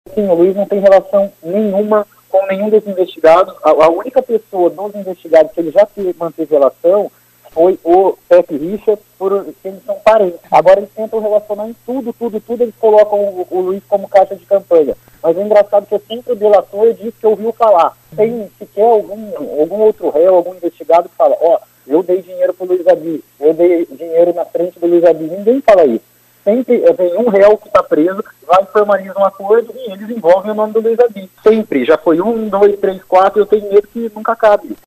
Sim, o Luiz não tem relação nenhuma com nenhum dos investigados. A única pessoa dos investigados que ele já manteve relação foi o Pepe Richard, porque eles são parentes. Agora eles tentam relacionar em tudo, eles colocam o Luiz como caixa de campanha. Mas é engraçado que sempre o delator diz que ouviu falar. Tem sequer algum outro réu, algum investigado que fala, eu dei dinheiro pro Luiz Abi, eu dei dinheiro na frente do Luiz Abi. Ninguém fala isso. Sempre vem um réu que está preso, vai formalizar um acordo e eles envolvem o nome do Luiz Abi. Sempre. Já foi 1, 2, 3, 4, eu tenho medo que nunca acabe.